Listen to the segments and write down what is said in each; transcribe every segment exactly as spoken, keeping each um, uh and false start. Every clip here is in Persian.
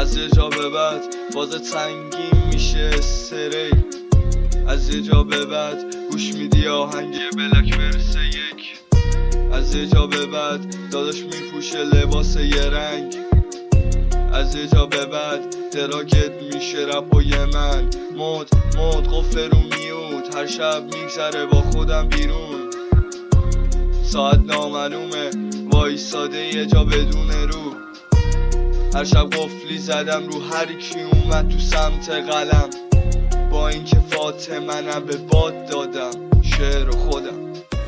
از یه جا به بعد فاز سنگین میشه استری. از یه جا به بعد گوش میدی آهنگ بلک ورس یک. از یه جا به بعد داداش میپوشه لباس یه رنگ. از یه جا به بعد دراکت میشه رپای من. مد مد قفل رو میوت هر شب میگذره با خودم بیرون. ساعت نامعلومه وایساده یه جا بدون رو. هر شب قفلی زدم رو هر کی اومد تو سمت قلم. با اینکه فاطمنم به باد دادم شعر خودم.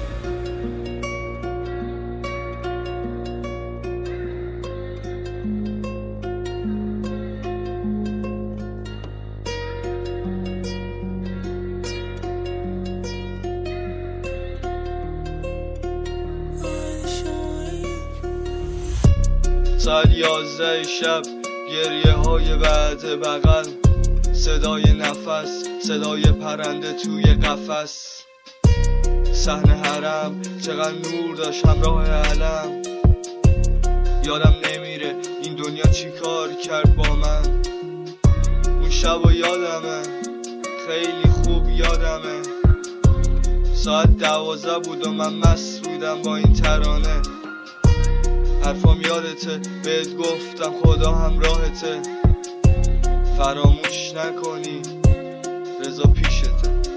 ساعت یازده شب گریه های بعد بغل. صدای نفس صدای پرنده توی قفس. صحنه حرم چقدر نور داشت همراه علم. یادم نمیره این دنیا چی کار کرد با من. اون شب و یادمه خیلی خوب یادمه. ساعت دوازده بود و من مست بودم با این ترانه. حرفام یادته بهت گفتم خدا همراهته. فراموش نکنی رضا پیشته.